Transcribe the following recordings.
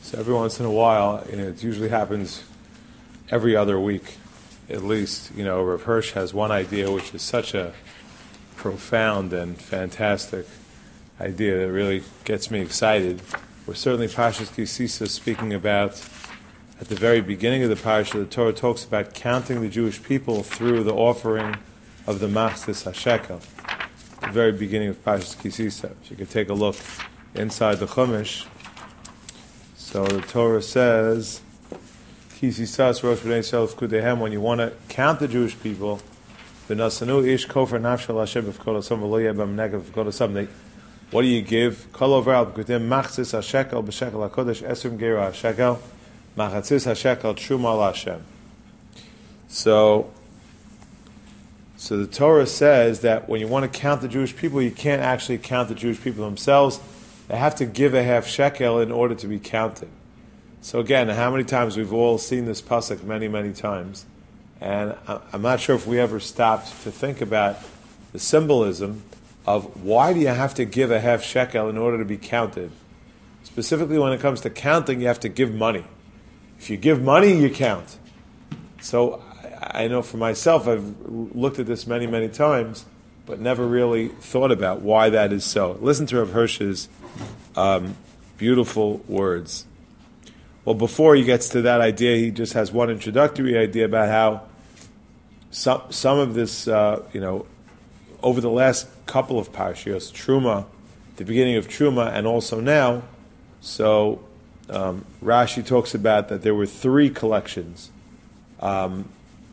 So every once in a while, it usually happens every other week, at least. Rav Hirsch has one idea which is such a profound and fantastic idea that really gets me excited. We're certainly Parshas Ki Sisa speaking about, at the very beginning of the Parsha, the Torah talks about counting the Jewish people through the offering of the Machzis HaShekel. At the very beginning of Parshas Ki Sisa. If you could take a look inside the Chumash. So the Torah says, Ki Sisas Rosh B'nai Yisrael V'kudehem, when you want to count the Jewish people, V'nasanu ish kofer nafshel Hashem v'v'kol asam v'lo yeh b'am negav v'v'kol asam. What do you give? Kol over al b'kudehem machzis HaShekel b'shekel HaKodesh esrim gera HaShekel machatzis HaShekel truma l'Hashem. So the Torah says that when you want to count the Jewish people, you can't actually count the Jewish people themselves. They have to give a half shekel in order to be counted. So again, how many times we've all seen this pasuk many, many times, and I'm not sure if we ever stopped to think about the symbolism of why do you have to give a half shekel in order to be counted? Specifically when it comes to counting, you have to give money. If you give money, you count. So I know for myself, I've looked at this many, many times, but never really thought about why that is so. Listen to Rav Hirsch's beautiful words. Well, before he gets to that idea, he just has one introductory idea about how some of this, over the last couple of Parshios, Truma, the beginning of Truma, and also now, so Rashi talks about that there were 3 collections, and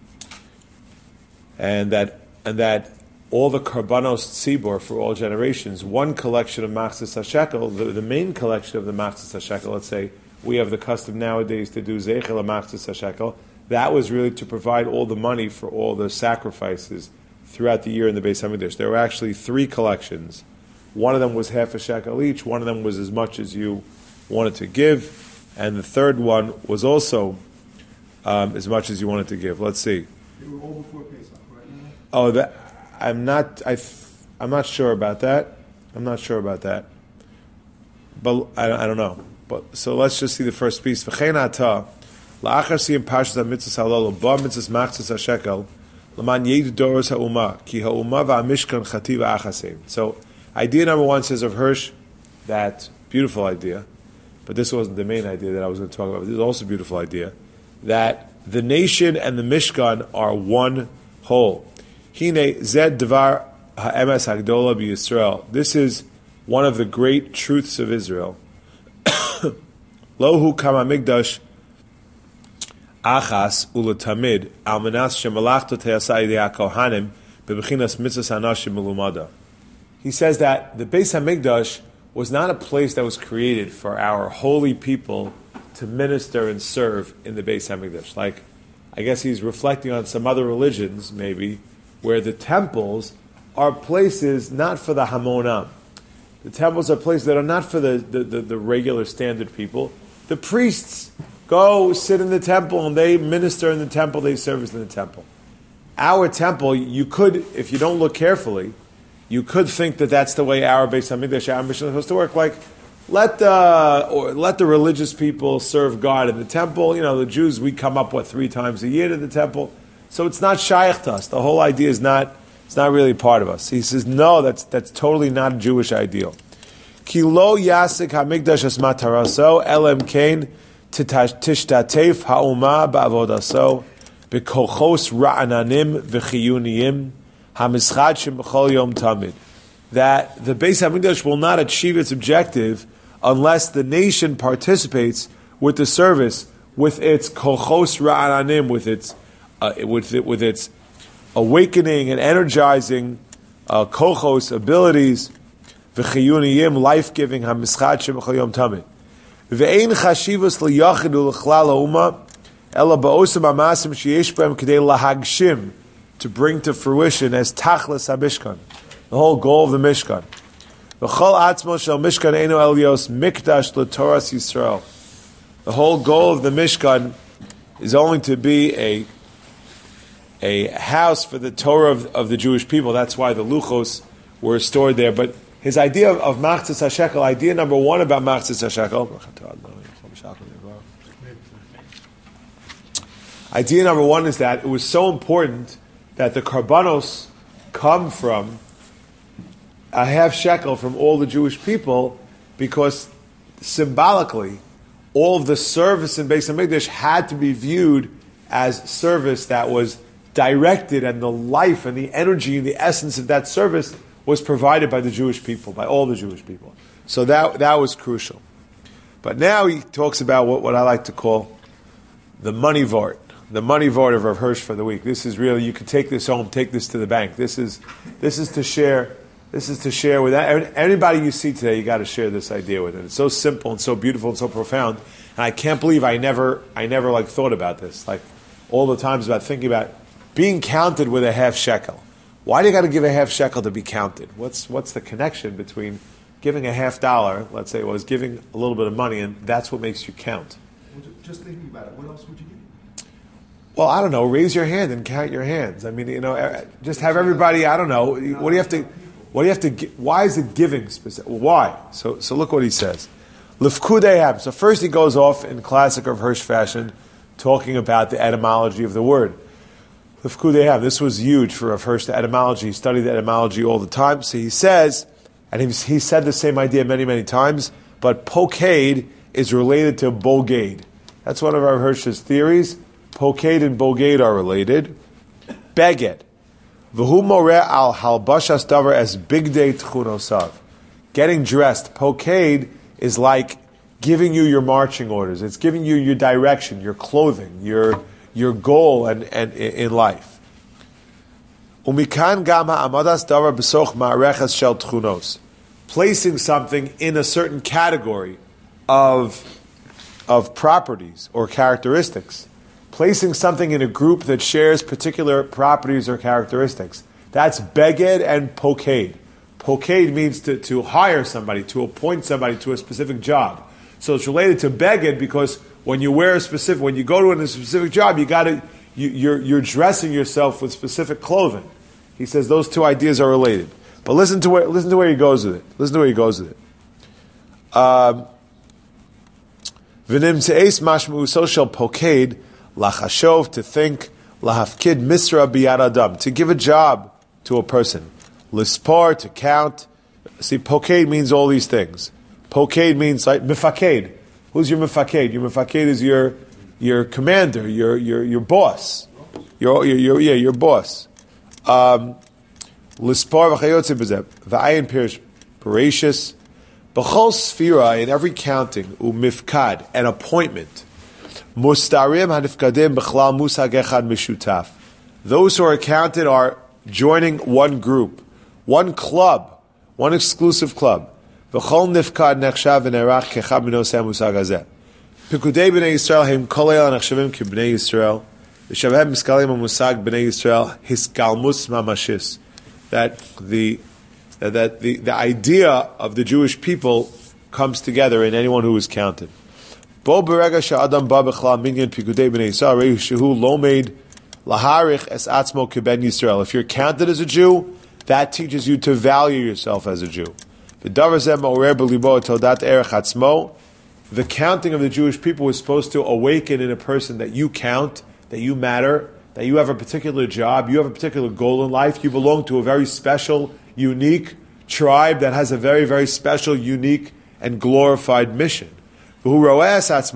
that all the Karbanos Tzibor for all generations, one collection of Machzis HaShekel, the main collection of the Machzis HaShekel, let's say, we have the custom nowadays to do Zeichel Machzis HaShekel, that was really to provide all the money for all the sacrifices throughout the year in the Beis HaMikdash. There were actually 3 collections. One of them was half a shekel each, one of them was as much as you wanted to give, and the third one was also as much as you wanted to give. Let's see. They were all before Pesach, right? Oh, I'm not sure about that. But I don't know. But so let's just see the first piece. V'chein ata la'achar siyim parshas hamitzvos halolu ba mitzvos machzis hashekel l'man yedu doros ha'umah ki ha'umah va'amishkan chativa achaseim. So idea number 1 says of Hirsch, that beautiful idea, but this wasn't the main idea that I was going to talk about. This is also a beautiful idea, that the nation and the Mishkan are one whole. Hine zed devar ha'emes hagdola b'Yisrael. This is one of the great truths of Israel. Lohu kama migdash achas ulatamid al menas shemalachto te'asai kohanim bebechinas mitzvos hanashim melumada. He says that the Beis HaMikdash was not a place that was created for our holy people to minister and serve in the Beis HaMikdash. Like, I guess he's reflecting on some other religions, maybe, where the temples are places not for the Hamonam. The temples are places that are not for the regular standard people. The priests go sit in the temple and they minister in the temple, they service in the temple. Our temple, you could, if you don't look carefully, you could think that that's the way our Beis HaMikdash, our mission is supposed to work. Like, let the religious people serve God in the temple. The Jews, we come up 3 times a year to the temple, so it's not shaykh to us. The whole idea is not. It's not really part of us. He says, no, that's totally not a Jewish ideal. Ki lo yasik hamikdash es mataraso elem kain tishtatef ha'uma ba'avodaso b'kochos ra'ananim v'chiyuniyim hamischadshim b'chol yom tamid. That the Beis HaMikdash will not achieve its objective unless the nation participates with the service, with its kochos ra'ananim, with its awakening and energizing kochos abilities, v'chiyuniyim, life-giving, hamischadshim b'chol yom tamid. V'ein chashivos liyachid u'lechlal ha'uma ela ba'osam ha'masim sheyesh b'hem k'dei lahagshim, to bring to fruition as tachlis ha'mishkan, the whole goal of the Mishkan. V'chol atzmo shel Mishkan eino elios mikdash l'toras Yisrael. The whole goal of the Mishkan is only to be a house for the Torah of the Jewish people. That's why the luchos were stored there. But his idea of Machzis HaShekel, idea number 1 about Machzis HaShekel, Idea number one is that it was so important that the karbanos come from a half shekel from all the Jewish people, because symbolically, all of the service in Beis HaMikdash had to be viewed as service that was directed, and the life and the energy and the essence of that service was provided by the Jewish people, by all the Jewish people. So that was crucial. But now he talks about what I like to call the money vort. The money vort of Rav Hirsch for the week. This is really, you can take this home, take this to the bank. This is to share. This is to share with anybody you see today. You got to share this idea with it. It's so simple and so beautiful and so profound. And I can't believe I never like thought about this. Like all the times about thinking about being counted with a half shekel. Why do you got to give a half shekel to be counted? What's the connection between giving a $50, let's say, was giving a little bit of money, and that's what makes you count? Well, just thinking about it, what else would you do? Well, I don't know. Raise your hand and count your hands. I mean, just have everybody. I don't know. What do you have to? What do you have to? Why is it giving specific? Why? So look what he says. Lifkudei. So first he goes off in classic Rav Hirsch fashion, talking about the etymology of the word. Lifkudei. This was huge for Rav Hirsch. The etymology. He studied the etymology all the time. So he says, and he said the same idea many, many times. But pokad is related to bogade. That's one of Rav Hirsch's theories. Pokad and bogade are related. Beged. V'hu moreh al halbashas davar as bigdei tchunosav. Getting dressed. Pokad is like giving you your marching orders. It's giving you your direction, your clothing, your goal and in life. Umikan gam ha'amadas davar b'soch ma'arechas shel tchunos. Placing something in a certain category of properties or characteristics. Placing something in a group that shares particular properties or characteristics. That's beged and pokad. Pokad means to hire somebody, to appoint somebody to a specific job. So it's related to beged because when you wear when you go to a specific job, you're dressing yourself with specific clothing. He says those two ideas are related. But listen to where he goes with it. Listen to where he goes with it. V'nim te'es mashmu social pokad. Lachashov, to think, lahafkid misra biyad adam, to give a job to a person. Lispar, to count. See, pokad means all these things. Pokad means like mifaked. Who's your mifaked? Your mifaked is your commander, your boss. Your boss. Lispar v'chayotze b'zeh. V'ayin pirish Bereshis. B'chol sfira, in every counting, umifkad, an appointment. Mustarim hanifkadim b'chlal musag echad mishutaf. Those who are counted are joining one group, one club, one exclusive club. V'chol nifkad nechshav v'nerach kechad minosei musag hazeh. Pikudei b'nei Yisrael heim kolel nechshavim ki b'nei Yisrael. V'shavhem miskalim musag b'nei Yisrael hiskalmus mamashis. That the idea of the Jewish people comes together in anyone who is counted. If you're counted as a Jew, that teaches you to value yourself as a Jew. The counting of the Jewish people was supposed to awaken in a person that you count, that you matter, that you have a particular job, you have a particular goal in life, you belong to a very special, unique tribe that has a very, very special, unique, and glorified mission. At that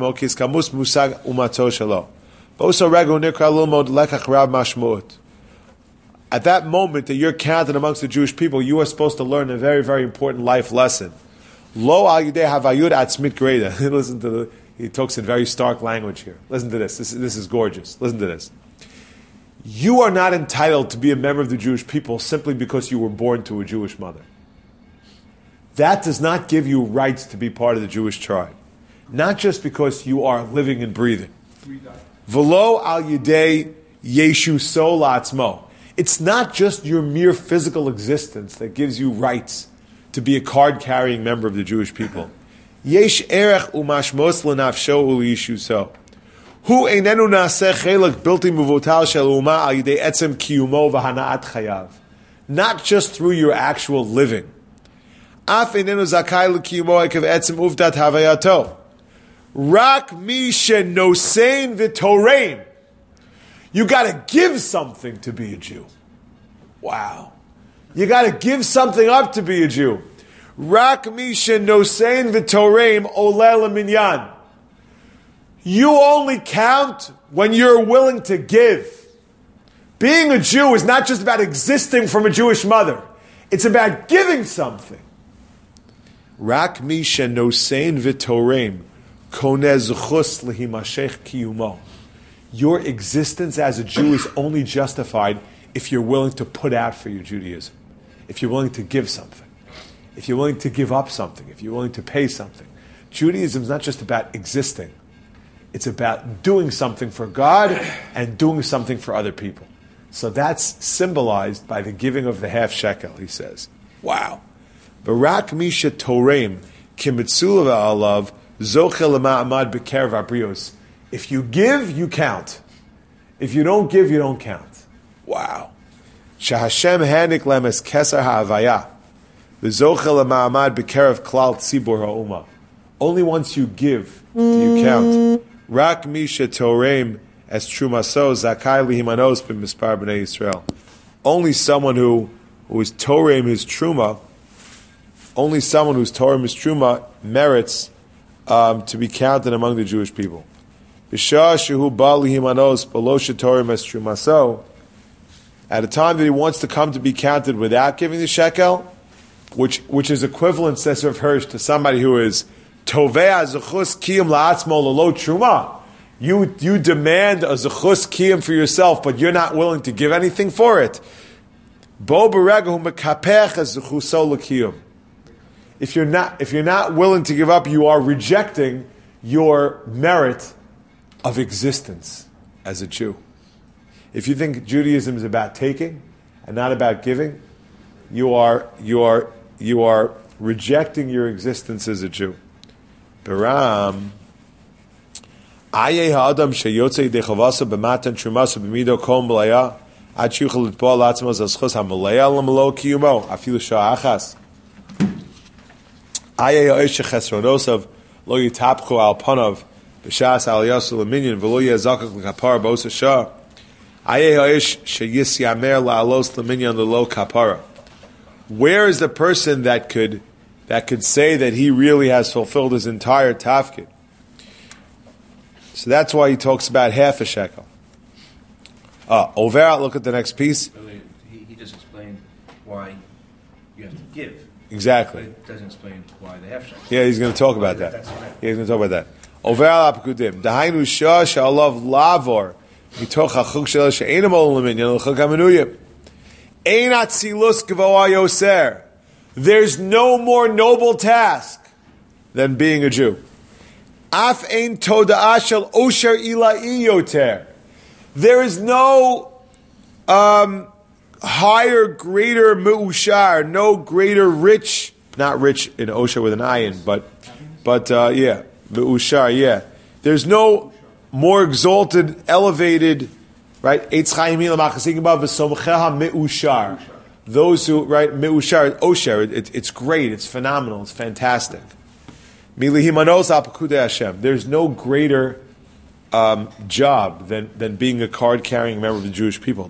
moment that you're counted amongst the Jewish people, you are supposed to learn a very, very important life lesson. Listen to he talks in very stark language here. Listen to this. This is gorgeous. Listen to this. You are not entitled to be a member of the Jewish people simply because you were born to a Jewish mother. That does not give you rights to be part of the Jewish tribe. Not just because you are living and breathing. V'lo al yidei yeshu so la'atzmo. It's not just your mere physical existence that gives you rights to be a card-carrying member of the Jewish people. Yesh erech umashmos l'nafsho u'liyishu so. Hu einenu na'aseh chelak bilti muvotal shel u'ma al yidei etzem kiyumo v'hana'at chayav. Not just through your actual living. Af einenu zakai l'kiyumo ekev etzem uvdat havayato. Rak mi shenosein v'toreim. You got to give something to be a Jew. Wow. You got to give something up to be a Jew. Rak mi shenosein v'toreim oleh leminyan. You only count when you're willing to give. Being a Jew is not just about existing from a Jewish mother. It's about giving something. Rak mi shenosein v'toreim koneh zechus lehimashech kiyumo. Your existence as a Jew is only justified if you're willing to put out for your Judaism. If you're willing to give something. If you're willing to give up something. If you're willing to pay something. Judaism is not just about existing. It's about doing something for God and doing something for other people. So that's symbolized by the giving of the half shekel, he says. Wow. Barak misha toreim kimitzulav alav zochel ma'amad bekerv abrios. If you give, you count. If you don't give, you don't count. Wow. Shahashem hanik lemes keser ha'avaya v'zochel ma'amad bekerv klal tzibur ha'uma. Only once you give do you count. Rak misha toreim as trumaso zakai lihimanos b'mispar b'nei Yisrael. Only someone who is toreim his truma, only someone who's toreim his truma merits to be counted among the Jewish people. B'shah shehu ba lihimanos b'lo shetoreim as trumaso. At a time that he wants to come to be counted without giving the shekel, which is equivalent, says Rav Hirsch, to somebody who is tovea zechus kiyum la'atzmo lelo truma. You demand a zechus kiyum for yourself, but you're not willing to give anything for it. Bo b'regahu mekapech as zechuso l'kiyum. If you're not willing to give up, you are rejecting your merit of existence as a Jew. If you think Judaism is about taking and not about giving, you are rejecting your existence as a Jew. Baram. Aye ha'adam sheyotze yidei chavasa b'matan trumasa b'mido kol malaya ad shuchel l'tpoa l'atmos azchus ha'malaya l'malo kiyumo afilu sha'achas. Aye ha'osh shechesronosav lo yitapchu al panav b'shas al yasu l'minyan v'lo yezakak l'kapara b'osa shah. Aye ha'osh sheyisyamer la'alos l'minyan l'lo kapara. Where is the person that could say that he really has fulfilled his entire tafkid? So that's why he talks about half a shekel. Over, look at the next piece. He just explained why you have to give. Exactly. But it doesn't explain why the half shekel. Yeah, he's going to talk about that. Yeah, he's going to talk about that. Over al apkudim. Dahainu shah sha'alav lavor mitoch hachuk shel she'enam olamin yelchuk hamenuyim. Ein atzilus gvoa yoser. There's no more noble task than being a Jew. Af ein toda'ah shel osher ila'i yoter. There is no higher, greater me'ushar, no greater rich, not rich in osher with an ayin, but yeah, me'ushar, yeah. There's no more exalted, elevated, right? Eitz chaim machasik above v'somcheha me'ushar. Those who, right, me'ushar, osher, it's great, it's phenomenal, it's fantastic. There's no greater job than being a card-carrying member of the Jewish people.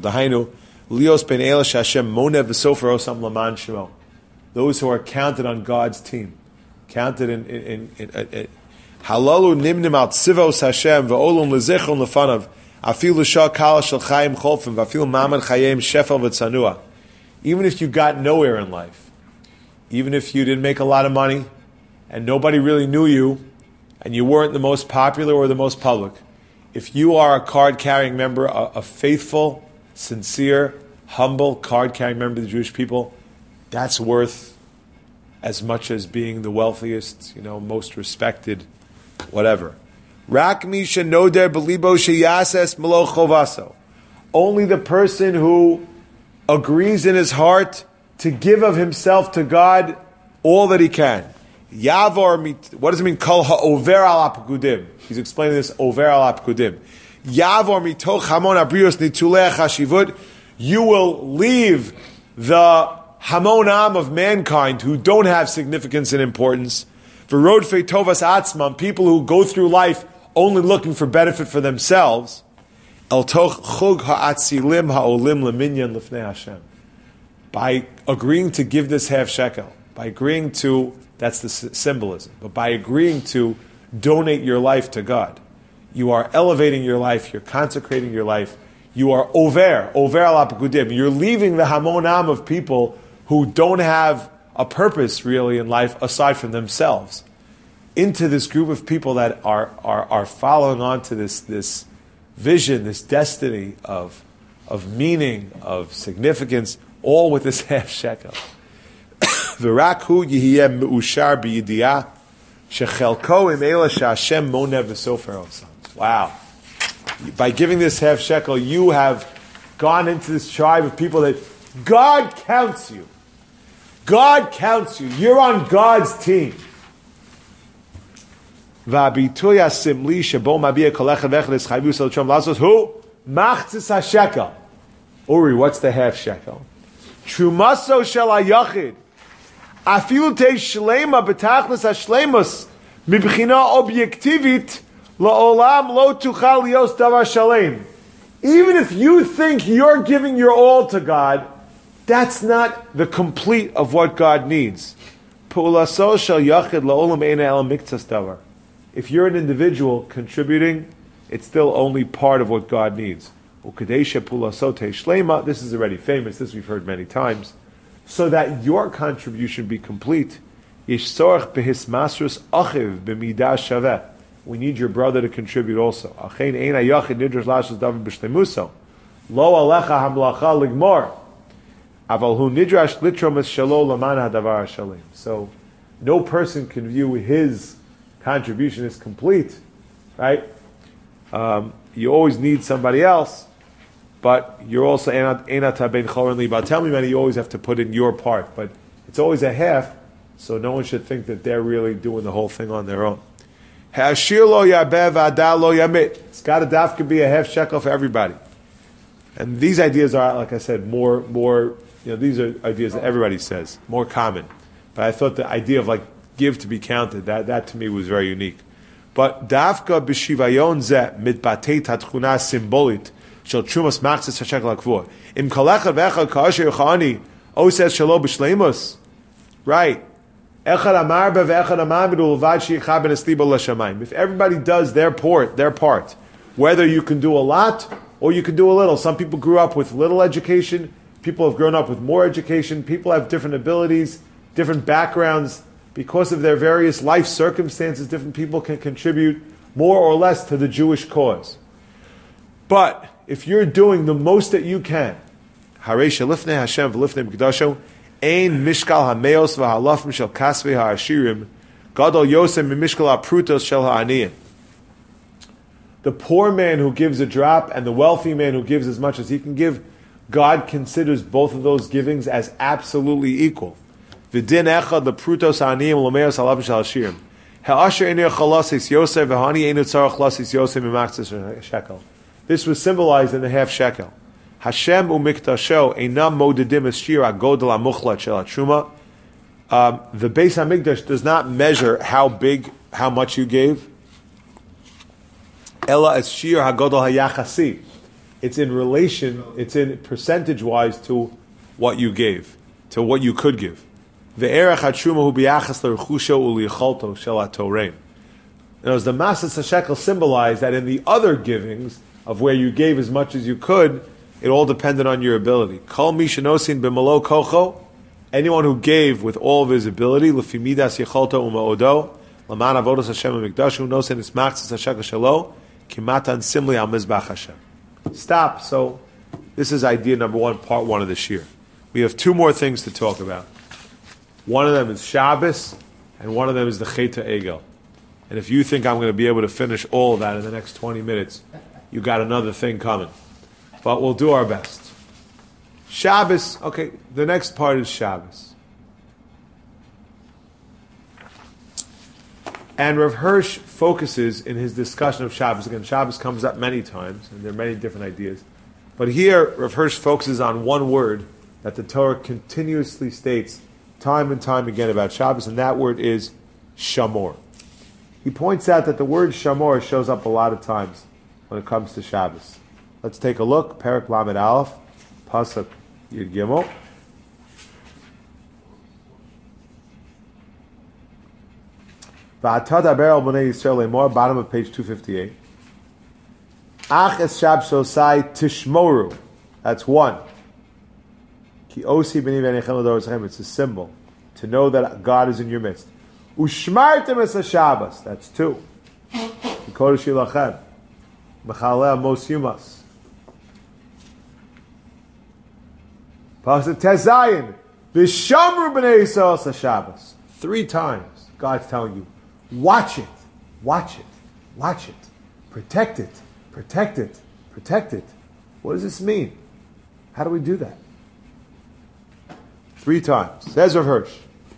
Those who are counted on God's team, counted in halalu nimnim al tzivos Hashem ve'olum lezichron lefanav afilu shah kala shel chayim cholfim v'afilu mamad chayim shefel v'tzanua. Even if you got nowhere in life, even if you didn't make a lot of money, and nobody really knew you, and you weren't the most popular or the most public, if you are a card-carrying member, a faithful, sincere, humble card-carrying member of the Jewish people, that's worth as much as being the wealthiest, most respected, whatever. Rak misha noder belibo sheyases melo chovaso. Only the person who agrees in his heart to give of himself to God all that he can. Yavor, what does it mean? Kol ha'over al apkudim. He's explaining this over al apkudim. Yavor mitoch hamon abrios nitulei chashivut. You will leave the hamonam of mankind who don't have significance and importance. V'rodfei tovas atzmam, people who go through life only looking for benefit for themselves. El toch chug ha'atzilim ha'olim leminyan lifnei Hashem. By agreeing to give this half shekel, by agreeing to, that's the symbolism, but by agreeing to donate your life to God, you are elevating your life, you're consecrating your life, you are over al apakudim. You're leaving the hamonam of people who don't have a purpose really in life aside from themselves into this group of people that are following on to this vision, this destiny of meaning, of significance, all with this half shekel. V'rakhu yihiyeh me'ushar b'yidiyah shechelko im ela she'Hashem moneh v'sofer osam. Wow. By giving this half shekel, you have gone into this tribe of people that God counts you. God counts you. You're on God's team. V'abituy hasimli shebo mabiyah kol echad v'echad es chayvu yisrael l'trom lazos hu machzis hashekel. Uri, what's the half shekel? Trumaso shel hayachid afilu tei shlema betachlis hashlemus mibchina objektivit la'olam lo tuchal lios davar shalem. Even if you think you're giving your all to God, that's not the complete of what God needs. Pu'ulaso shel yachid la'olam eina el miktzas davar. If you're an individual contributing, it's still only part of what God needs. This is already famous, this we've heard many times. So that your contribution be complete, we need your brother to contribute also. So no person can view his contribution as complete, right? You always need somebody else, but you're also enat ben chorin liba. Tell me, man, you always have to put in your part, but it's always a half, so no one should think that they're really doing the whole thing on their own. Hashir lo yabev adal lo yamit. It's got a dafka be a half shekel for everybody, and these ideas are, like I said, more. These are ideas that everybody says, more common. But I thought the idea of like give to be counted, that to me was very unique. But dafka b'shivayon zeh mitbatei tatchuna symbolit shel trumas machzis hashekel hakvur im kalecha v'echad ka'asher yochani oses shelo b'shleimus, right? Echad amar v'echad amar b'dulvad sheyichah ben eslibo l'shamayim. If everybody does their part, whether you can do a lot or you can do a little. Some people grew up with little education. People have grown up with more education. People have different abilities, different backgrounds. Because of their various life circumstances, different people can contribute more or less to the Jewish cause. But if you're doing the most that you can, Haresha lifnei Hashem v'lifnei Mikdasho, ein mishkal hameos v'halafim shel kasvei ha'ashirim, gadol yosem mimishkal ha'prutos shel ha'aniyim. The poor man who gives a drop and the wealthy man who gives as much as he can give, God considers both of those givings as absolutely equal. V'din echad leprutos ha'aniyim l'meos halafim shel ha'ashirim. Ha'asher enu chalasis yosef v'hani enu tzarach lasis yosef mimachzis shekel. This was symbolized in the half shekel. Hashem u'mikdasho einam modedim es shir ha'godel ha'muchlat shel ha'truma. The Beis HaMikdash does not measure how much you gave. Ella es shir ha'godel ha'yachasi. It's in relation, it's in percentage-wise to what you gave, to what you could give. Ve'erach ha'truma hu b'yachas l'rechusho u'li'cholto shel ha'toreim. As the Masas HaShekel symbolized that in the other givings, of where you gave as much as you could, it all depended on your ability. Kol mi shenosin b'malo kocho, anyone who gave with all of his ability, l'fi midas yecholto u'ma'odo, l'man avodos Hashem ha'mikdashu, nosin ismachzis HaShekel shelo, kimatan simli al mizbach Hashem. Stop. So, this is idea number one, part one of this year. We have two more things to talk about. One of them is Shabbos, and one of them is the Cheta Egel. And if you think I'm going to be able to finish all of that in the next 20 minutes, you got another thing coming. But we'll do our best. Shabbos, okay, the next part is Shabbos. And Rav Hirsch focuses in his discussion of Shabbos. Again, Shabbos comes up many times, and there are many different ideas. But here, Rav Hirsch focuses on one word that the Torah continuously states time and time again about Shabbos, and that word is shamor. He points out that the word shamor shows up a lot of times when it comes to Shabbos. Let's take a look. Perek Lamed Aleph, Pasuk Yud Gimel. V'atad haber al bnei Yisrael lemor, bottom of page 258. Ach es Shabbosai tishmoru. That's one. Ki osi b'nei v'nechem l'dorosechem. It's a symbol to know that God is in your midst. Ushmartem es Shabbos. That's two. Kodesh Yilachem. Mechalel mos yumas. Pasuk Tezayin. V'shamru b'nei Yisrael Shabbos. 3 times God's telling you, watch it, watch it, watch it, protect it, protect it, protect it. What does this mean? How do we do that? 3 times. Says Rav Hirsch.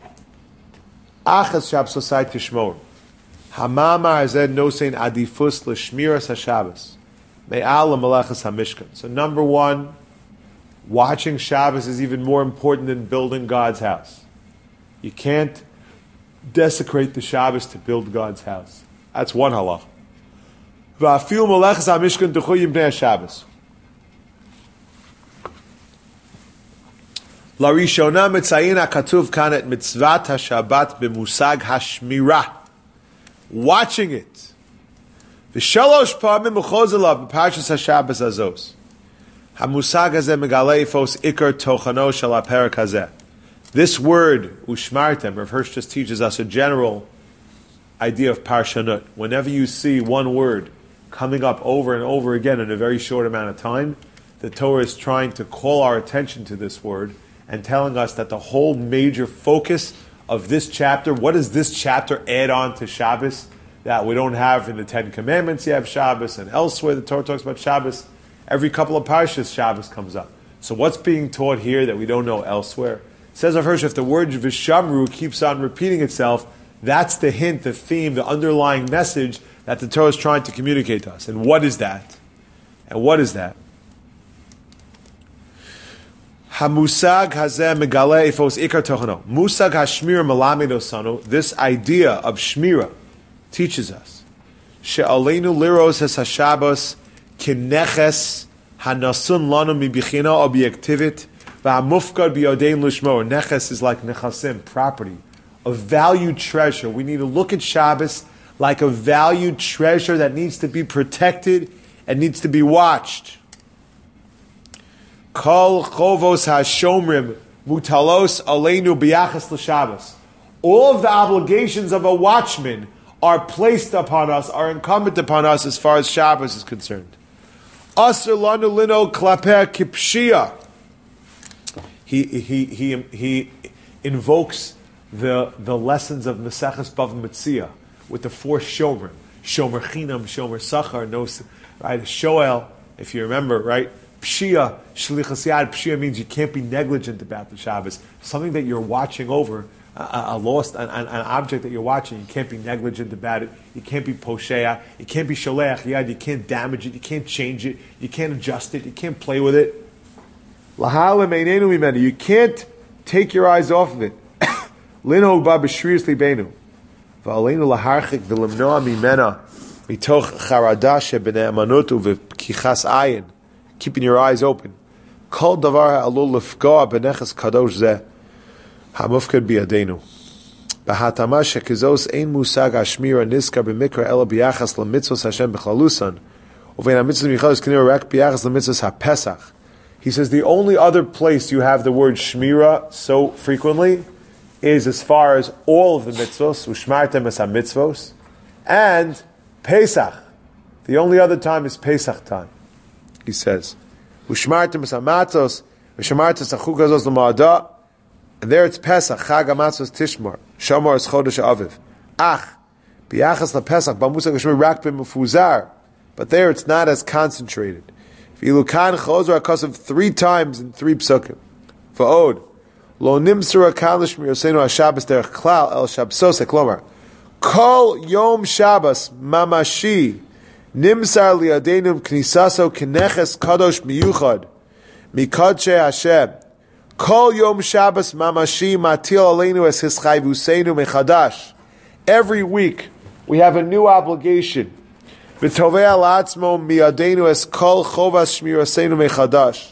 Achas Shabbosai tishmor. Hamamar zed nosein adifus l'shmiras haShabbos. Me'al l'malachas hamishkan. So number 1, watching Shabbos is even more important than building God's house. You can't desecrate the Shabbos to build God's house. That's one halach. Va'afil malachas hamishkan duchuyim bnei Shabbos. Larishona mitzayin hakatuv kan et mitzvat haShabbat b'musag hashmira. Watching it. V'shalosh pa'amim u'chos elav b'parshas haShabbos azos. Hamusag hazeh megalei fos ikar tochano shel haperek hazeh. This word, ushmartem, Rav Hirsch just teaches us a general idea of parshanut. Whenever you see one word coming up over and over again in a very short amount of time, the Torah is trying to call our attention to this word and telling us that the whole major focus of this chapter, what does this chapter add on to Shabbos that we don't have in the 10 Commandments? You have Shabbos, and elsewhere the Torah talks about Shabbos. Every couple of parshas, Shabbos comes up. So what's being taught here that we don't know elsewhere? Says Rav Hirsch, if the word Vishamru keeps on repeating itself, that's the hint, the theme, the underlying message that the Torah is trying to communicate to us. And what is that? And what is that? Hamusag hazeh megale ifos ikar tochano. Musag hashmira melamed osanu. This idea of shmira teaches us. She'aleinu liros has hashabos kineches hanasun lanu mibichina objektivit. V'hamufkad biyodein lishmor. Neches is like nechasim, property, a valued treasure. We need to look at Shabbos like a valued treasure that needs to be protected and needs to be watched. Kol chovos hashomrim mutalos aleinu biyachas l'Shabbos. All of the obligations of a watchman are placed upon us, are incumbent upon us as far as Shabbos is concerned. Aser lanu lino klaper kipshia. He invokes the lessons of Maseches Bava Metzia with the 4 shomrim. Shomer chinam, shomer sachar, no, right? Shoel, if you remember, right? Pshia, shlichas yad. Pshia means you can't be negligent about the Shabbos. Something that you're watching over, an object that you're watching, you can't be negligent about it. You can't be posheya. You can't be sholeach yad. You can't damage it. You can't change it. You can't adjust it. You can't play with it. You can't take your eyes off of it. Keeping your eyes open. He says the only other place you have the word shmira so frequently is as far as all of the mitzvos, ushmartem es ha-mitzvos, and Pesach. The only other time is Pesach time. He says, ushmartem es ha-matzos, v'shamartem es ha-chukazos l'ma'adah, and there it's Pesach, Chag ha-matzos tishmar, Shamar es chodesh aviv. Ach, b'yachas la-Pesach, b'musag ha-shmir rak b'mufuzar, but there it's not as concentrated. V'ilukan chozor ha-kasav 3 times in 3 psukim. V'od, lo nimsur ha-kalish mi'yosenu ha-Shabbos derech klal el shabsose, klomar, kol yom Shabbos mamashi nimsar li'adenum knisaso keneches kadosh miyuchad mikadshe Hashem kol yom Shabbos mamashi matil aleinu es hischayvusenu mechadash Every week, we have a new obligation. V'tovei la'atzmo miyadeinu es kol chovas shmiraseinu mechadash.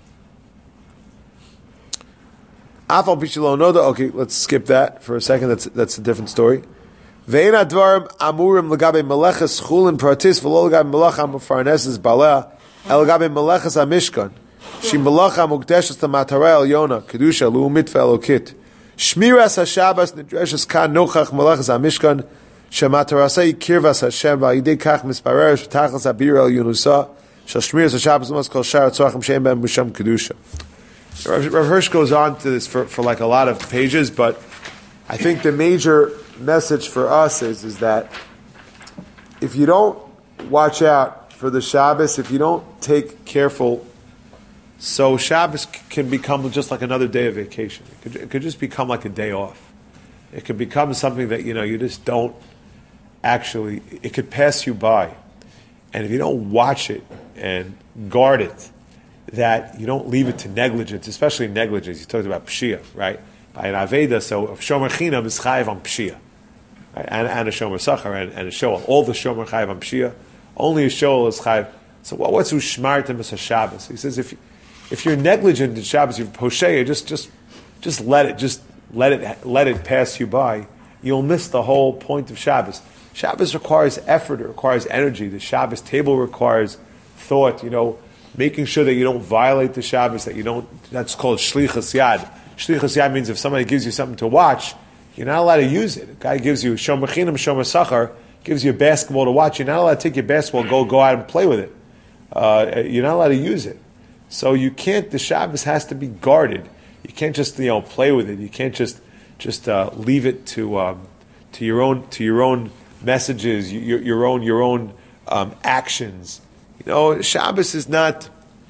Afal pishilo noda. Okay, let's skip that for a second. That's a different story. Ve'en advarim amurim legabe meleches chulin pratis v'lo legabe melecha mufarneses balea el legabe meleches hamishkan. She melacha mukdeshes to matara el yona kedusha lu mitva elokit. Shmiras hashabbos nidreshes kan nochach meleches hamishkan shematarasei kirvas Hashem va'idei kach mispareres v'tachlas abir el yunusa shal shmiras hashabbos must kol shar tzorachim shem ben b'shem kedusha. Rav Hirsch goes on to this for like a lot of pages, but I think the major message for us is that if you don't watch out for the Shabbos, if you don't take careful, so Shabbos can become just like another day of vacation. It could just become like a day off. It could become something that, you just don't actually, it could pass you by. And if you don't watch it and guard it, that you don't leave it to negligence, especially negligence. You talked about pshia, right? By an aveda, so shomer chinam is chayiv on pshia, right? and a shomer sachar and a shoel. All the shomer chayiv on pshia. Only a shoel is chayiv. So what's ushmartim as a Shabbos? He says if you're negligent in Shabbos, you're posheya, just let it pass you by. You'll miss the whole point of Shabbos. Shabbos requires effort. It requires energy. The Shabbos table requires thought. Making sure that you don't violate the Shabbos, that's called shlichus yad. Shlichus yad means if somebody gives you something to watch, you're not allowed to use it. A guy gives you shomer chinam, shomer sachar, gives you a basketball to watch, you're not allowed to take your basketball, go out and play with it. You're not allowed to use it. So the Shabbos has to be guarded. You can't just, play with it. You can't just leave it to your own messages, your own actions. Shabbos is not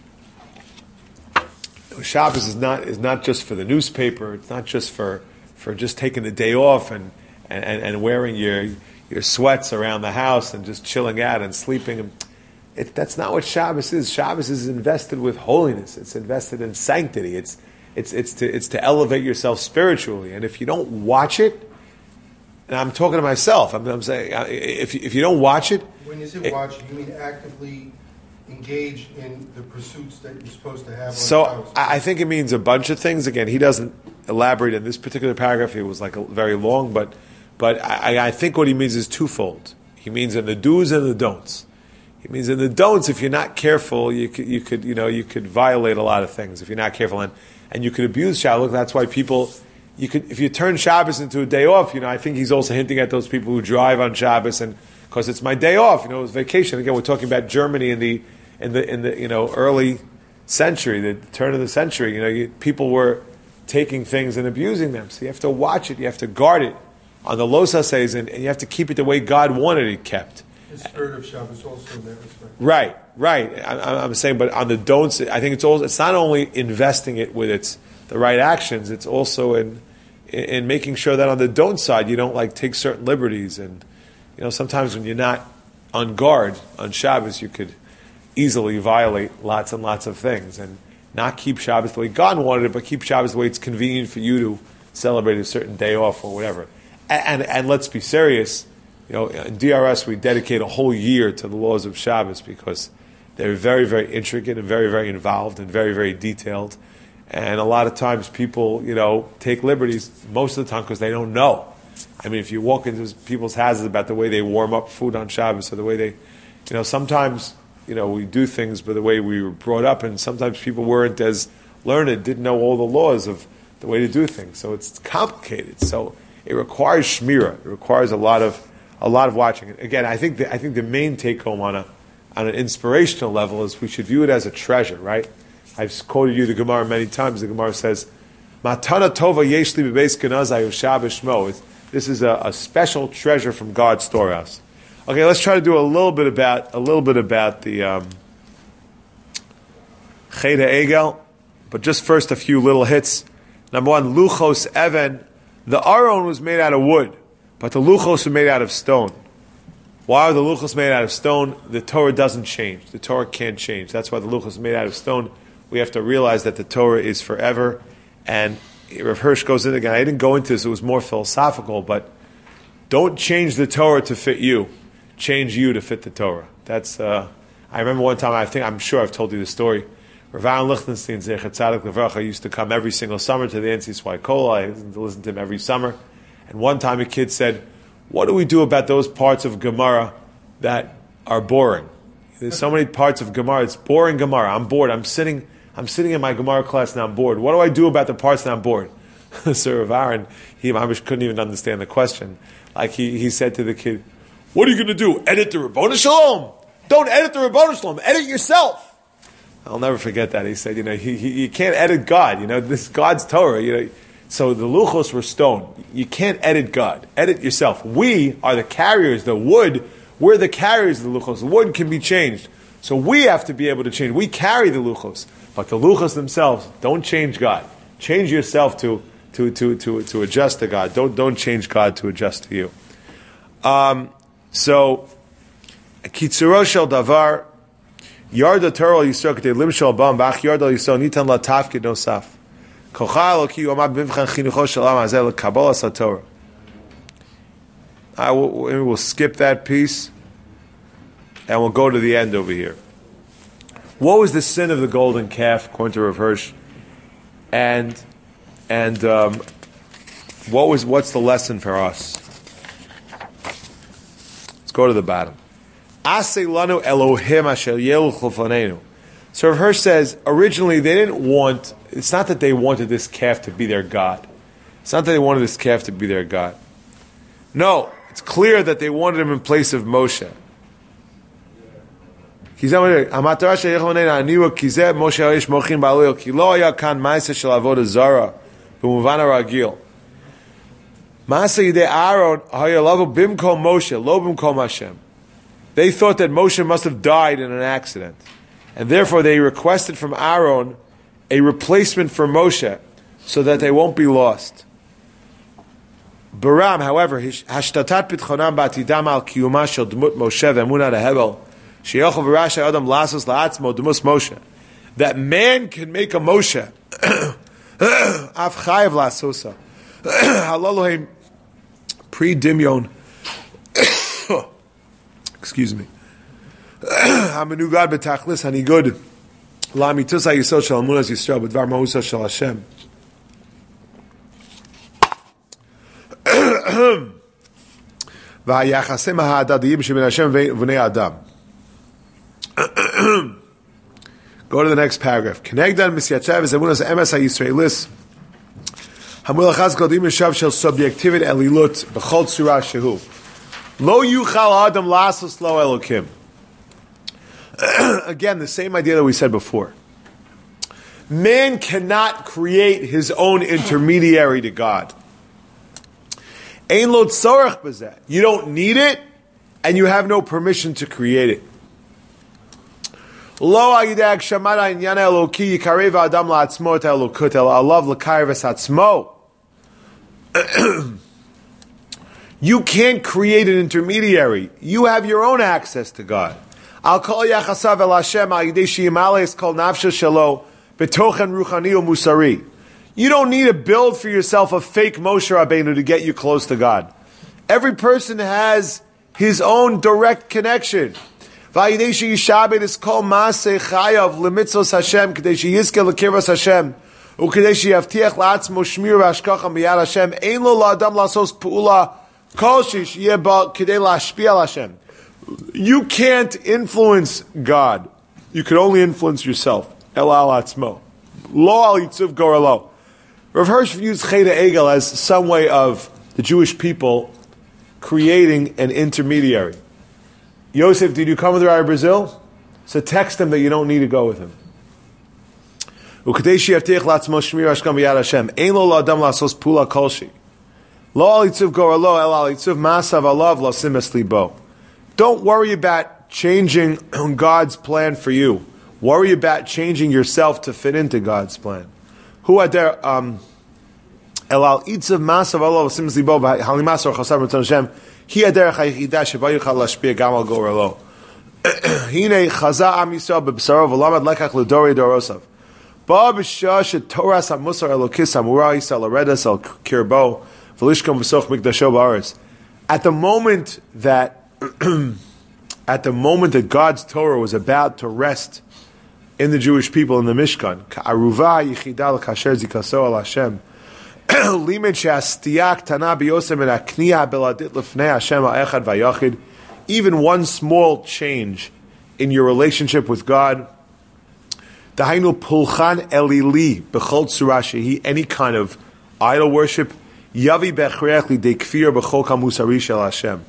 just for the newspaper. It's not just for just taking the day off and wearing your sweats around the house and just chilling out and sleeping. That's not what Shabbos is. Shabbos is invested with holiness. It's invested in sanctity. It's to elevate yourself spiritually. And if you don't watch it, and I'm talking to myself, I'm saying if you don't watch it. When you say watch, you mean actively engage in the pursuits that you're supposed to have on So Shabbos? I think it means a bunch of things. Again, he doesn't elaborate in this particular paragraph. It was very long, but I think what he means is twofold. He means in the do's and the don'ts. He means in the don'ts, if you're not careful, you could violate a lot of things if you're not careful, and you could abuse Shabbos. That's why people, if you turn Shabbos into a day off, I think he's also hinting at those people who drive on Shabbos and because it's my day off, it's vacation. Again, we're talking about Germany in the early century, the turn of the century. People were taking things and abusing them. So you have to watch it, you have to guard it on the los haseis, and you have to keep it the way God wanted it kept. The spirit of Shabbos also in that respect. Right. I'm saying, but on the don'ts, I think it's not only investing it with the right actions, it's also in making sure that on the don't side you don't take certain liberties. And sometimes when you're not on guard on Shabbos, you could easily violate lots and lots of things and not keep Shabbos the way God wanted it, but keep Shabbos the way it's convenient for you to celebrate a certain day off or whatever. And let's be serious. In DRS, we dedicate a whole year to the laws of Shabbos because they're very, very intricate and very, very involved and very, very detailed. And a lot of times people, take liberties most of the time because they don't know. If you walk into people's houses about the way they warm up food on Shabbos or the way they, sometimes, we do things by the way we were brought up, and sometimes people weren't as learned, didn't know all the laws of the way to do things. So it's complicated. So it requires shmira. It requires a lot of watching. Again, I think the main take home on an inspirational level is we should view it as a treasure, right? I've quoted you the Gemara many times. The Gemara says, "Matana tova yesh li bebeis kenazai Shabbos shmo." This is a special treasure from God's storehouse. Okay, let's try to do a little bit about the Cheda Egel, but just first a few little hits. Number one, luchos even. The aron was made out of wood, but the luchos were made out of stone. Why are the luchos made out of stone? The Torah doesn't change. The Torah can't change. That's why the luchos are made out of stone. We have to realize that the Torah is forever. And Rav Hirsch goes in again. I didn't go into this. It was more philosophical, but Don't change the Torah to fit you. Change you to fit the Torah. That's. I remember one time. I'm sure I've told you the story. Rav Aaron Lichtenstein, Zecher Tzadik Levracha, used to come every single summer to the NCSY Kola. I used to listen to him every summer. And one time a kid said, "What do we do about those parts of Gemara that are boring? There's so many parts of Gemara. It's boring Gemara. I'm bored. I'm sitting in my Gemara class and I'm bored. What do I do about the parts that I'm bored?" So Rav Aaron, he couldn't even understand the question. Like he said to the kid, "What are you going to do? Edit the Rabboni Shalom? Don't edit the Rabboni Shalom. Edit yourself." I'll never forget that. He said, you can't edit God. This is God's Torah. So the luchos were stone. You can't edit God. Edit yourself. We are the carriers. The wood, we're the carriers of the luchos. The wood can be changed. So we have to be able to change. We carry the luchos. But the luchos themselves, don't change God. Change yourself to adjust to God. Don't change God to adjust to you. So kitzuro shel davar yarda Torah yisro k'tei limshal bam v'ach yarda yisro nitan la tafkid nosaf kocha eloki yomad b'mivchan chinucho shel am hazeh l'kabalas haTorah. We'll skip that piece and we'll go to the end over here. What was the sin of the golden calf, according to Rav Hirsch? And what's the lesson for us? Let's go to the bottom. Aseh lanu Elohim asher yeluch lefanenu. So Rav Hirsch says, originally they didn't want, it's not that they wanted this calf to be their God. It's not that they wanted this calf to be their God. No, it's clear that they wanted him in place of Moshe. המטרה של יחונן הניוע כי זה משה הריש מוכין בעלויו כי לא היה כאן מעשה של עבודה זרה במובן הרגיל. מעשה ידי אהרון היה לבוא במקום משה, לא במקום Hashem. They thought that Moshe must have died in an accident. And therefore they requested from Aaron a replacement for Moshe so that they won't be lost. Baram, however, השתתת ביטחונם בעתידם על קיומה של דמות משה ואמונה להבל that man can make a Moshe. Pre-dimyon. Excuse me. Hamenugad betachlis hanigud lamitus hayisod shel amunas Yisrael b'dvar ma'usa shel Hashem. V'hayachasem ha'adadiyim sheben Hashem v'nei Adam. Go to the next paragraph. Kenegdan misyatchav is emunas emes ha'Yisraelis hamulachaz kodim yishav shel subjectivit elilut b'chol tzura shehu lo yuchal adam lasos lo elokim. Again, the same idea that we said before. Man cannot create his own intermediary to God. Ein lo tzorach b'zeh. You don't need it, and you have no permission to create it. Lo ayidag shamara inyana eloki yikarev adam la'atzmo et elokut el alav l'karev es atzmo. You can't create an intermediary. You have your own access to God. Al kol yachasav el Hashem al yidei sheyimales kol nafsho shelo betochen ruchani u'musari. You don't need to build for yourself a fake Moshe Rabbeinu to get you close to God. Every person has his own direct connection. Vayidei sheyishabed is kol maaseh chayav lemitzos Hashem k'dei sheyizke l'kirvas Hashem u'k'dei sheyavtiach la'atzmo shmir v'ashkacha miyad Hashem ein lo la'adam la'sos pu'ula kol sheyeh ba k'dei la'ashpi al Hashem. You can't influence God. You can only influence yourself. El al atzmo. Lo al yitzuv goralo. Rav Hirsch views Cheda Egel as some way of the Jewish people creating an intermediary. Yosef, did you come with Rabbi Brazil? So text him that you don't need to go with him. Don't worry about changing God's plan for you. Worry about changing yourself to fit into God's plan. Who are there? Elal itzav masav Allah simas libo halimas or chasav mitzvah Hashem. He aderech hayichida sheba yuchal lashpia gamal gorelo. Hine chaza am Yisrael bebsarav v'lamad lekach l'dori dorosav. Ba b'shah shetoras hamusar elokis hamura Yisrael aredas al kirbo v'lishkom v'soch mikdasho ba'aretz. At the moment that God's Torah was about to rest in the Jewish people in the Mishkan, ka'aruva yichida l'kasher zikaso al Hashem, limen she'astiyak tana biyosem and akniya beladit lefnei Hashem ha'echad v'yachid, even one small change in your relationship with God, dahainu pulchan elili b'chol tzura shehi, any kind of idol worship, yavi bechreach lidei kfir b'chol kamusari shel Hashem.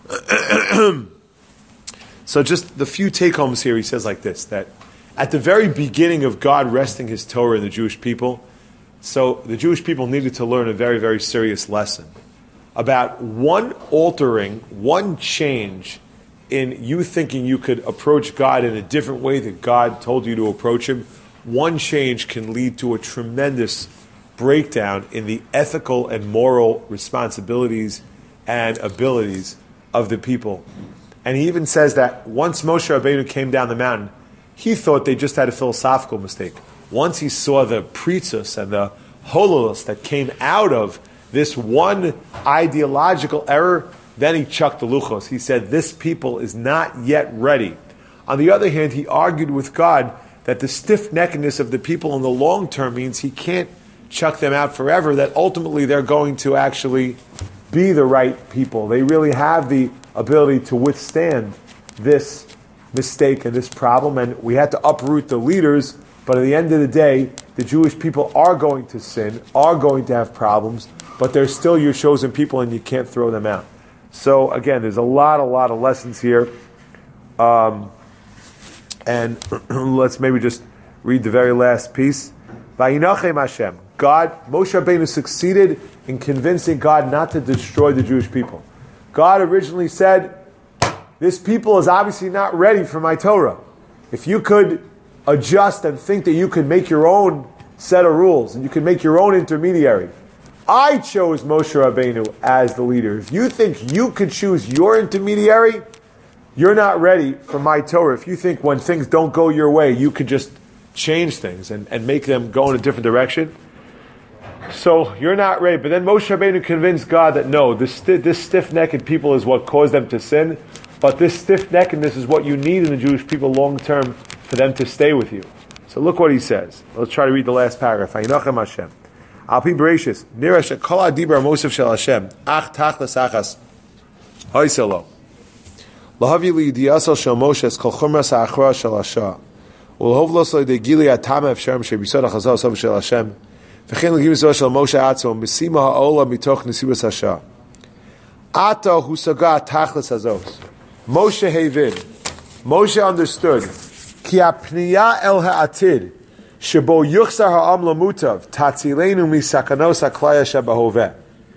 So just the few take-homes here, he says like this, that at the very beginning of God resting His Torah in the Jewish people, so the Jewish people needed to learn a very, very serious lesson about one altering, one change in you thinking you could approach God in a different way that God told you to approach Him. One change can lead to a tremendous breakdown in the ethical and moral responsibilities and abilities of the people. And he even says that once Moshe Rabbeinu came down the mountain, he thought they just had a philosophical mistake. Once he saw the pritzus and the hololus that came out of this one ideological error, then he chucked the luchos. He said, this people is not yet ready. On the other hand, he argued with God that the stiff-neckedness of the people in the long term means he can't chuck them out forever, that ultimately they're going to actually be the right people. They really have the ability to withstand this mistake and this problem, and we had to uproot the leaders, but at the end of the day, the Jewish people are going to sin, are going to have problems, but they're still your chosen people and you can't throw them out. So again, there's a lot of lessons here. And let's maybe just read the very last piece. Vayinachem Hashem. God, Moshe Rabbeinu succeeded in convincing God not to destroy the Jewish people. God originally said, this people is obviously not ready for my Torah. If you could adjust and think that you could make your own set of rules and you could make your own intermediary. I chose Moshe Rabbeinu as the leader. If you think you could choose your intermediary, you're not ready for my Torah. If you think when things don't go your way, you could just change things and make them go in a different direction, so you're not ready. But then Moshe Rabbeinu convinced God that no, this stiff-necked people is what caused them to sin, but this stiff-neckedness is what you need in the Jewish people long term for them to stay with you. So look what he says. Let's try to read the last paragraph. Vayinachem Hashem. Al pi bereishis nira shekol hadibur mosef shel Hashem ach tachlis achas hoyselo lahavi liyidiyasel shel Moshe kol chumras ha'achra shel Hashem u'lehovlos lo yidei atama efsherim shebisod hachazal sof shel Hashem v'chein l'gimizot shel Moshe atzmo misima ha'ola mitoch nesibas Hashem ata husaga tachlis hazos. Moshe Havin. Moshe understood ki apniya el ha'atid shebo yuchsar ha'am lamutav tatzilenu misakanos haklaya shebahoveh.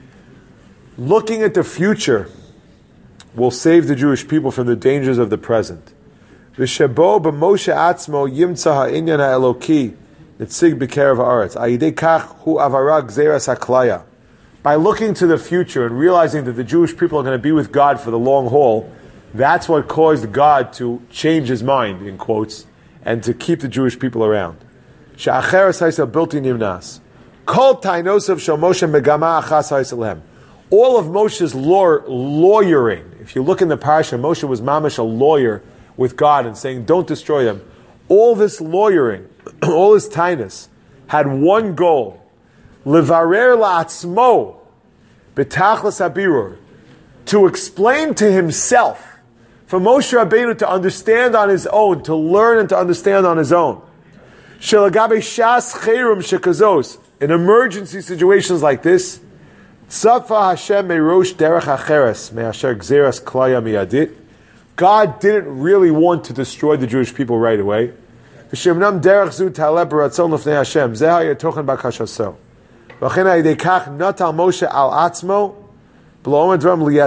Looking at the future will save the Jewish people from the dangers of the present. V'shebo b'Moshe atzmo yimtza ha'inyan ha'eloki nitzig b'kerev ha'aretz ayidei kach hu avara gzeras haklaya. By looking to the future and realizing that the Jewish people are going to be with God for the long haul, that's what caused God to change His mind, in quotes, and to keep the Jewish people around. She'acheres haisel bilti nimnas. Kol tainosav shel Moshe megama achas haisel lehem. All of Moshe's lawyering, if you look in the parasha, Moshe was mamash a lawyer with God and saying, don't destroy them. All this lawyering, all this tainus, had one goal. Levarer la'atzmo betachlis habirur, to explain to himself, for Moshe Rabbeinu to understand on his own, to learn and to understand on his own. Shelagabe shas cheirum shekazos, in emergency situations like this, tzafa Hashem merosh derech acheres me'asher gzeras klaya miyadit. God didn't really want to destroy the Jewish people right away. V'shemnam derech zu taleb b'ratzon lefnei Hashem zeh ha'yatochen b'kashaso. V'chen ha'idei kach natal Moshe al atzmo Moshe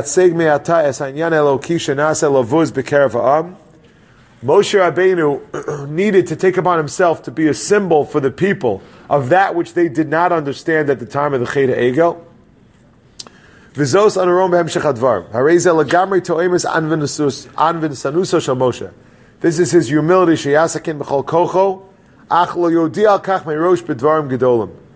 Rabbeinu needed to take upon himself to be a symbol for the people of that which they did not understand at the time of the Chet HaEgel. This is his humility.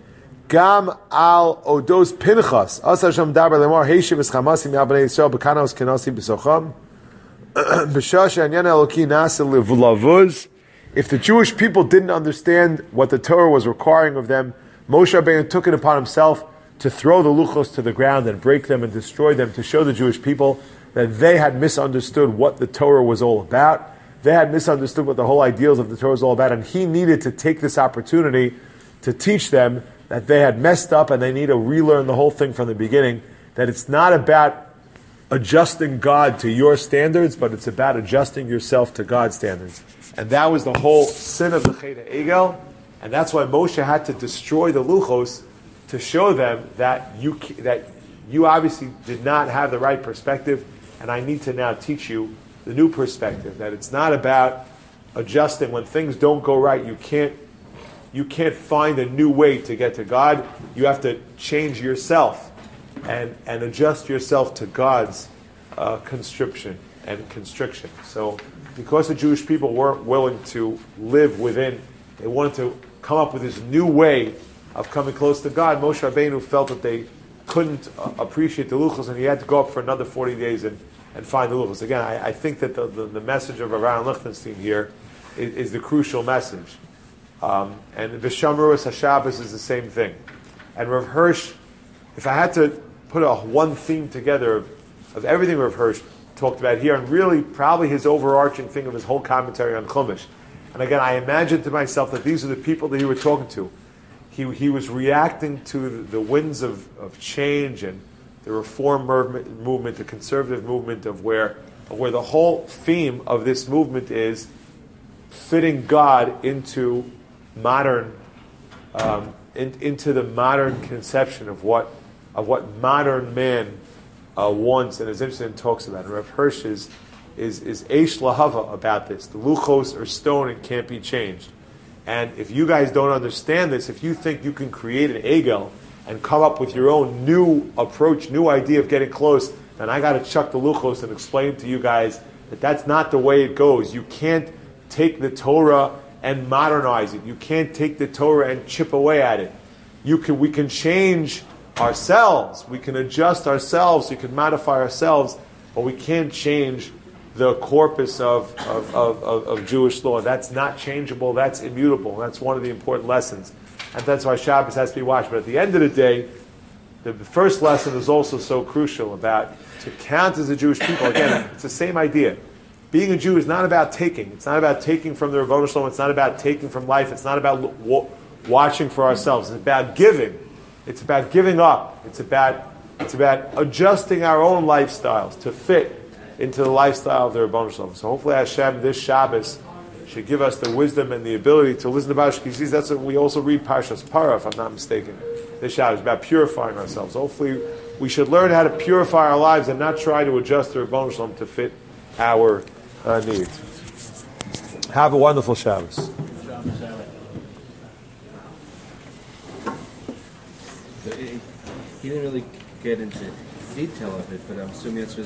V'gam al odos Pinchas. Asa Hashem daber lemar heishiv es chamasim yabnei Yisrael b'kanos kenasi b'socham. B'shasha anyan eloki nasa levlavuz. If the Jewish people didn't understand what the Torah was requiring of them, Moshe Rabbeinu took it upon himself to throw the luchos to the ground and break them and destroy them to show the Jewish people that they had misunderstood what the Torah was all about. They had misunderstood what the whole ideals of the Torah was all about, and he needed to take this opportunity to teach them that they had messed up and they need to relearn the whole thing from the beginning, that it's not about adjusting God to your standards, but it's about adjusting yourself to God's standards. And that was the whole sin of the Chet HaEgel, and that's why Moshe had to destroy the luchos to show them that you obviously did not have the right perspective, and I need to now teach you the new perspective, that it's not about adjusting when things don't go right. You can't find a new way to get to God. You have to change yourself and adjust yourself to God's constriction and constriction. So because the Jewish people weren't willing to live within, they wanted to come up with this new way of coming close to God. Moshe Rabbeinu felt that they couldn't appreciate the luchos, and he had to go up for another 40 days and find the luchos. Again, I think that the message of Aaron Lichtenstein here is the crucial message. And V'shamru HaShabbos is the same thing. And Rav Hirsch, if I had to put one theme together of everything Rav Hirsch talked about here, and really probably his overarching thing of his whole commentary on Chumash. And again, I imagine to myself that these are the people that he was talking to. He was reacting to the winds of change and the reform movement, the conservative movement, of where the whole theme of this movement is fitting God into modern, into the modern conception of what modern man wants, and as Ibsen talks about. And Rav Hirsch is Eish Lahava about this. The luchos are stone and can't be changed. And if you guys don't understand this, if you think you can create an egel and come up with your own new approach, new idea of getting close, then I got to chuck the luchos and explain to you guys that that's not the way it goes. You can't take the Torah and modernize it. You can't take the Torah and chip away at it. We can change ourselves. We can adjust ourselves. We can modify ourselves, but we can't change the corpus of Jewish law. That's not changeable. That's immutable. That's one of the important lessons. And that's why Shabbos has to be watched. But at the end of the day, the first lesson is also so crucial about to count as a Jewish people. Again, it's the same idea. Being a Jew is not about taking. It's not about taking from the Rebbeinu Shalom. It's not about taking from life. It's not about watching for ourselves. It's about giving. It's about giving up. It's about adjusting our own lifestyles to fit into the lifestyle of the Rebbeinu Shalom. So hopefully Hashem, this Shabbos, should give us the wisdom and the ability to listen to Bashkizis. That's what we also read Parshas Parah, if I'm not mistaken. This Shabbos is about purifying ourselves. Hopefully we should learn how to purify our lives and not try to adjust the Rebbeinu Shalom to fit our needs. Have a wonderful Shabbos. He didn't really get into detail of it, but I'm assuming it's